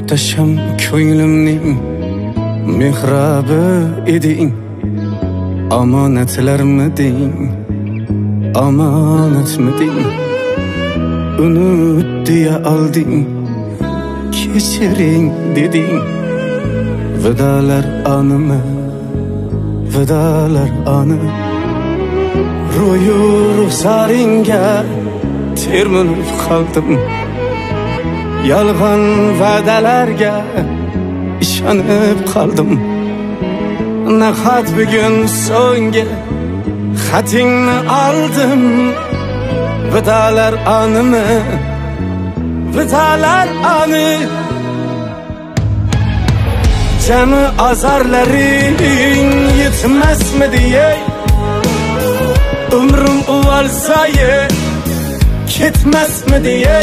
muhtasham ko'nglimning mehrabi eding. Omonatlarmiding, omonatmiding? Unut deya olding, kechiring deding. Vidolar animi, vidolar ani. Ro'yu ruxsaringga termilib qoldim. Yolg'on va'dalarga ishonib qoldim. Nahot bugun so'nggi xatingni oldim. Vidolar animi, vidolar ani. Jami azarlaring yetmasmidi ey? Umrim uvalsaye ketmasmidi ey?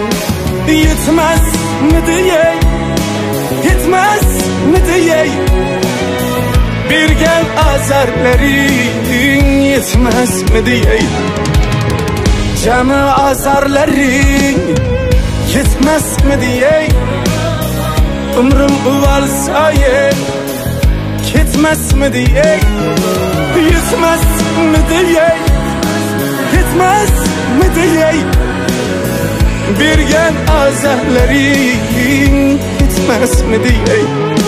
Yetmasmidi ey? Yetmasmidi ey? Bergan azarlaring yetmasmidi ey? Jami azarlaring yetmasmidi ey? Umrim uvalsaye ketmasmidi ey? Yetmasmidi ey? Yetmasmidi ey? Bergan azarlaring yetmasmidi ey?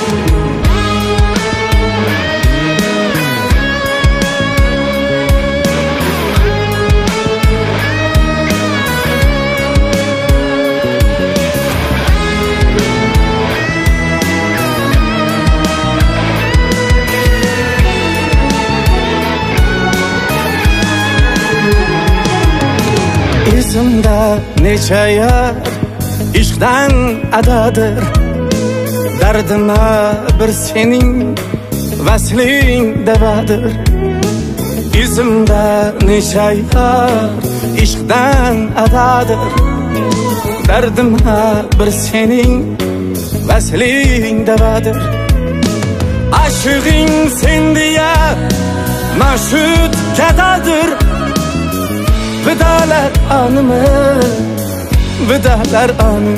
Esimda necha yar ishqdan adadir. Dardima bir sening vasling davadir. Esimda necha yar ishqdan adadir. Dardima bir sening vasling davadir. Aşığın sen diye maşhut kadadır. Vidolar animi, vidolar ani.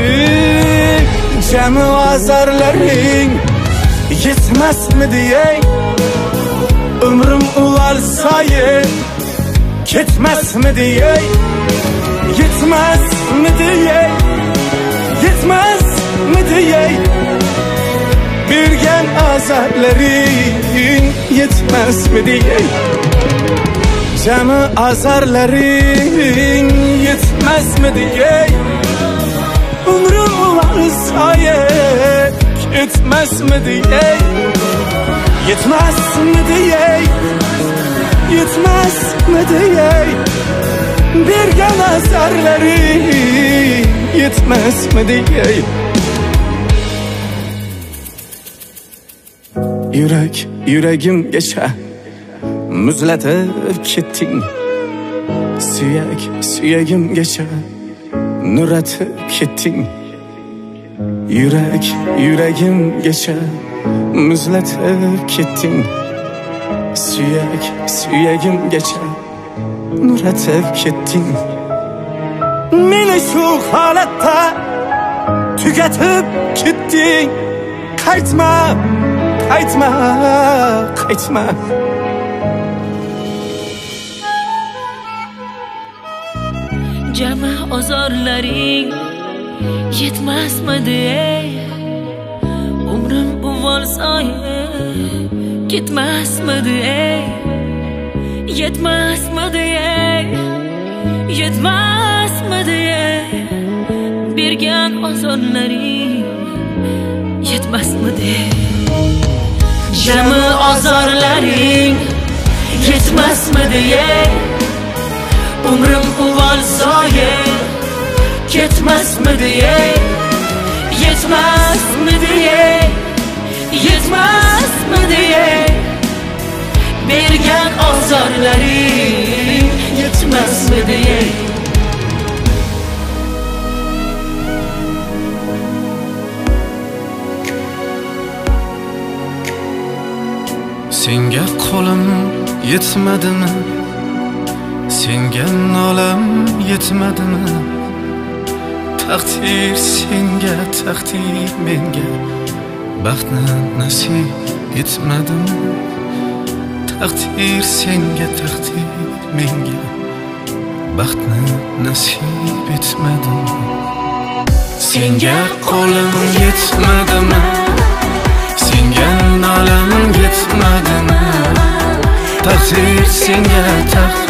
Jami azarlaring yetmasmidi ey? Umrim uvalsaye ketmasmidi ey? Yetmasmidi ey? Yetmasmidi ey? Bergan azarlaring yetmasmidi ey? Jami azarlaring yetmasmidi ey? Umrim uvalsaye ketmasmidi ey? Yetmasmidi ey? Yetmasmidi ey? Bergan azarlaring yetmasmidi ey? Yuragimgacha muzlatib ketding. Suyagimgacha nuratib ketding. Yuragimgacha muzlatib ketding. Suyagimgacha nuratib ketding. Meni shu holatda tugatib ketding. Qaytma, qaytma, qaytma. Jami azorlaring yetmasmidi ey? Umrim uvalsaye ketmasmidi ey? Yetmasmidi ey? Yetmasmidi ey? Bergan azorlaring yetmasmidi ey? Jami azorlaring yetmasmidi ey? Umrim uvalsaye ketmasmidi ey? Yetmasmidi ey? Yetmasmidi ey? Bergan azorlaring yetmasmidi ey? Senga qo'lim yetmadimi? Senga nolam yetmadimi? Taqdir senga, taqdir menga baxtni nasib etmadim. Taqdir senga, taqdir menga baxtni nasib etmadim. Senga qo'lim yetmadimi? Senga nolam yetmadimi? Taqdir senga, taqdir